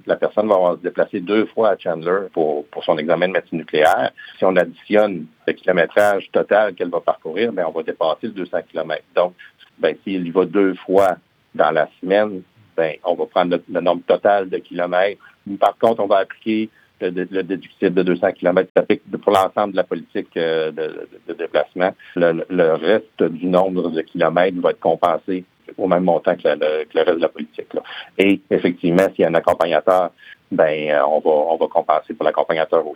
la personne va avoir à se déplacer 2 fois à Chandler pour son examen de médecine nucléaire. Si on additionne le kilométrage total qu'elle va parcourir, on va dépasser le 200 km. Donc, s'il y va 2 fois dans la semaine, on va prendre le nombre total de kilomètres. Par contre, on va appliquer le déductible de 200 km qui s'applique pour l'ensemble de la politique de déplacement. Le reste du nombre de kilomètres va être compensé au même montant que le reste de la politique, là. Et effectivement, s'il y a un accompagnateur, on va compenser pour l'accompagnateur aussi.